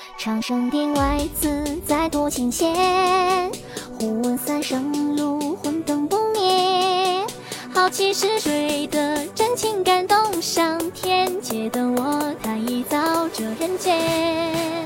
长生殿外自在多情闲，忽闻三声炉魂灯不灭。好奇是谁的真情感动上天，且等我他一遭这人间。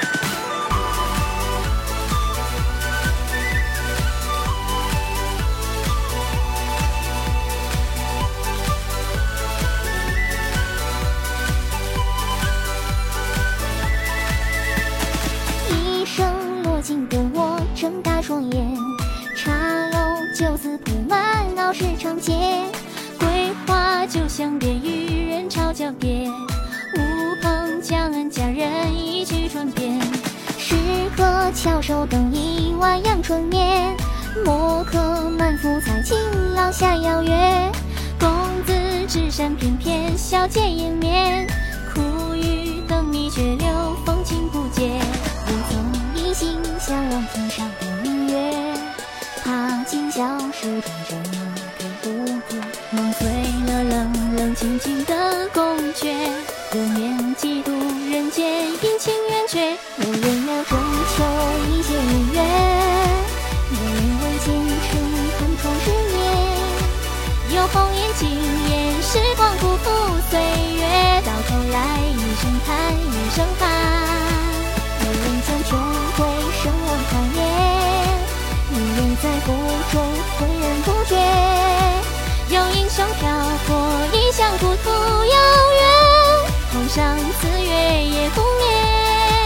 请得我睁大双眼，茶楼酒肆铺满，闹市长街，桂花酒香别与人潮交别，乌篷江岸佳人一曲传遍，适合翘首等一碗阳春面，莫可满腹才情郎下邀约，公子纸扇翩翩小姐掩面，苦雨灯谜却留风情不解，不曾一心向往天上的明月，怕今宵是真正给不得，梦碎了冷冷清清的宫阙，隔年几度人间阴晴圆缺，有人聊中秋一些明月，有人为前程寒窗执念，有红颜惊艳时光不负岁月，到头来一声叹一声寒，有人将穷归声望开念，有人在风中浑然不觉，有英雄飘泊异乡故土遥远，红上次月夜不眠。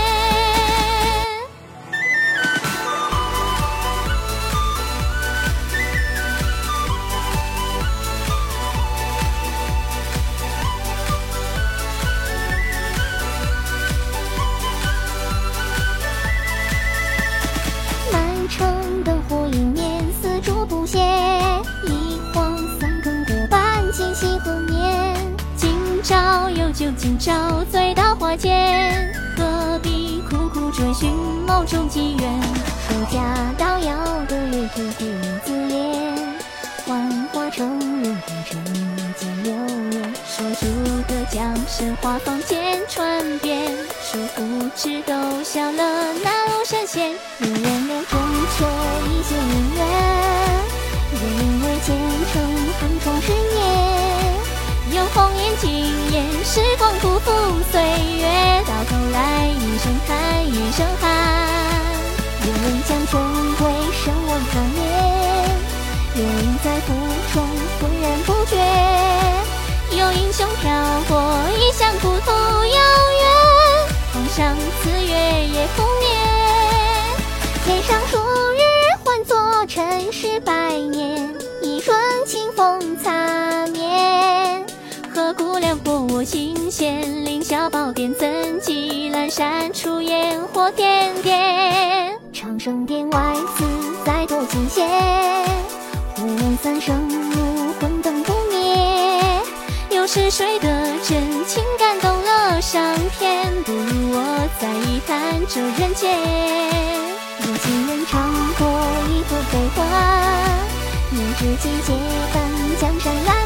城灯火映面，丝竹不歇，一晃三更过半，今夕何年？今朝有酒今朝醉到花间，何必苦苦追寻某种机缘？说家道遥的月图给你自怜，幻化成人红尘间流连，说出的江神话坊间传遍，说不知都笑了那路神仙，有人聊中秋一些明月，有人为前程寒窗执念，有红颜惊艳时光不负岁月，到头来一声叹一声寒，有人将春归声望他念，有人在途中浑然不觉，有英雄飘过异乡故土遥远，红上次月夜不眠。天上数日换作尘世百年，一瞬清风擦面，何故撩拨我心弦，凌霄宝殿怎及阑珊处烟火点点，长生殿外自在多情闲，忽闻三声炉魂灯不灭，又是谁的真情感动了上天，不如我再一叹这人间。有情人唱过一段悲欢，念知季节伴江山来